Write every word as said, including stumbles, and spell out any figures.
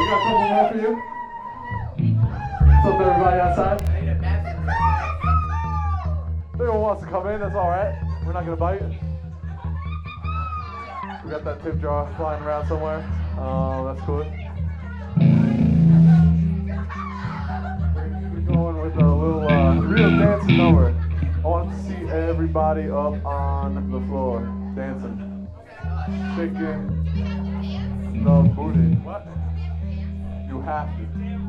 We got a couple more for you. What's up, everybody outside? If anyone wants to come in, that's all right. We're not gonna bite. We got that tip jar flying around somewhere. Oh, that's cool. We're going with a little uh, real dancing number. I want to see everybody up on the floor dancing, shaking the booty. What? You have to.